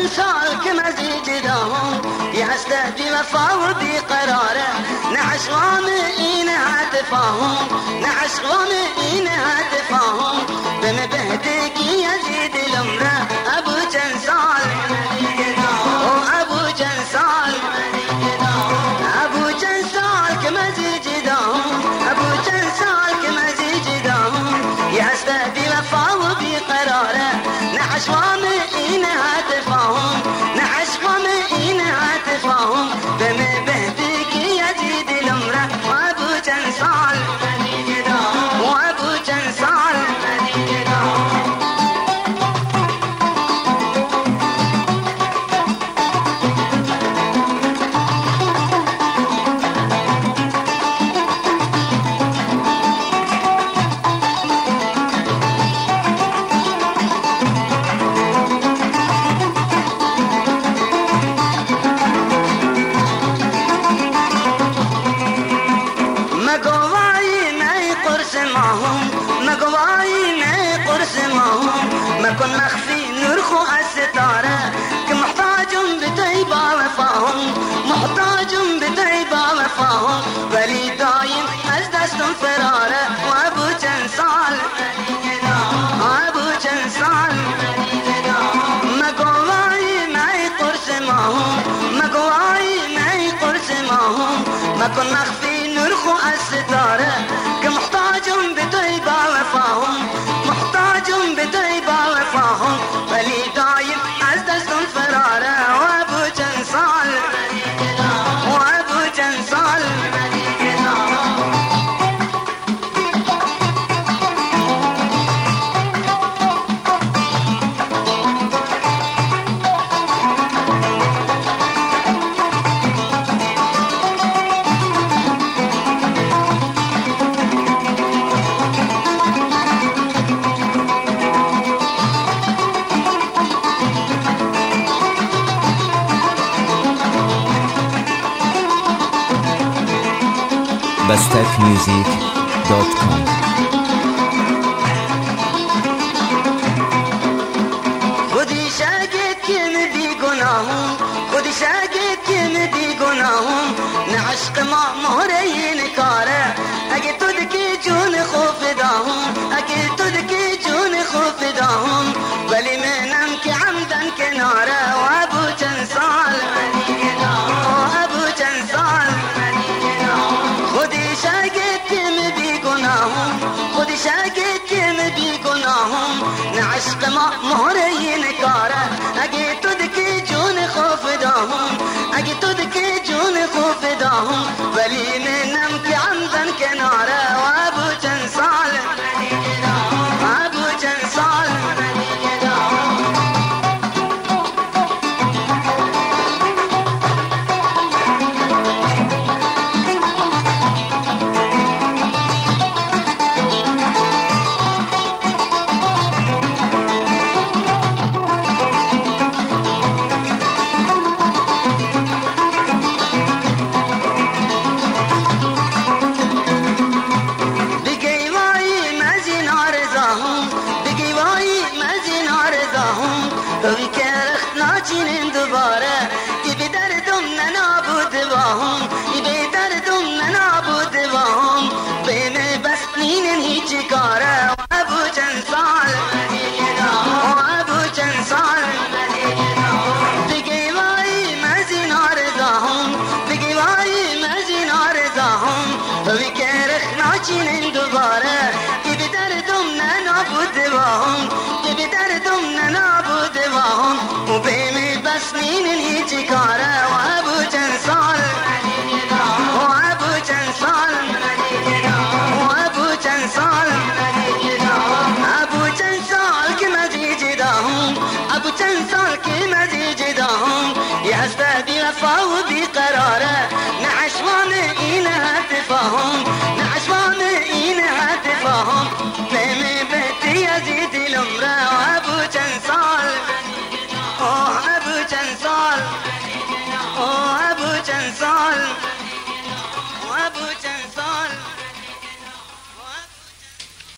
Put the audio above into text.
چند سال که مزیج دهم بی هسته بی وفا و بی قراره نه عشقام این هتفاهم نه عشقام این هتفاهم به مبهدگی یزید الامره ابو چند سال ابو چند سال ابو چند سال که مزیج دهم ابو چند سال که مزیج دهم بی هسته بی وفا و بی قراره نه عشقام این هتفاهم نه عشقام این هتفاهم به مبهدگی یزید الامره ابو چند سال ابو چند سال مكن مخفي نرخو الستارة كمحتاج بطيبة وفاهم محتاج بطيبة وفاهم ولي دايم أزدست فرارة وابو جنسال ابو جنسال مقواي معي قرص ماهم مقواي معي قرص ماهم مكن مخفي نرخو الستارة كمحتاج بطيبة وفاهم محتاج بطيبة وفاهم ولي دايم أزدست فرارة وابو جنسال وابو جنسال bastakmusic.com خودی شاگرد که بی گناهم خودی شاگرد که بی گناهم نه عشق ما مهره نکاره اگه تو دکی جون خوف داهم اگه تو دکی جون خوف داهم ولی منم که عمدن کناره و ابو چند سال ابو چند سال خودی شاگرد که بی گناهم خودی شاگرد که بی گناهم نه عشق ما مهره نکاره اگه تو دکی جون خوف داهم اگه تو دکی جون خوف داهم ولی منم که عمدن کناره و ابو چند سال ابو چند سال توی که رخت ناچینیم دوباره ای به دردم ننابود واهم ای به دردم ننابود واهم بینه بس نینن هیچی کاره ابو چند سال ابو چند سال بگی وای مزین آرزاهم بگی وای مزین آرزاهم توی که رخت ناچینیم دوباره ای به دردم ننابود واهم ای به دردم ننابود واهم و بیمی بس نینن هیچی کاره و ابو چند سال و ابو چند سال و ابو چند سال ابو چند سال که مزیج داهم ابو چند سال که مزیج داهم یه هسته بی وفا و بی قراره نه عشوان این هتفاهم نه عشوان این هتفاهم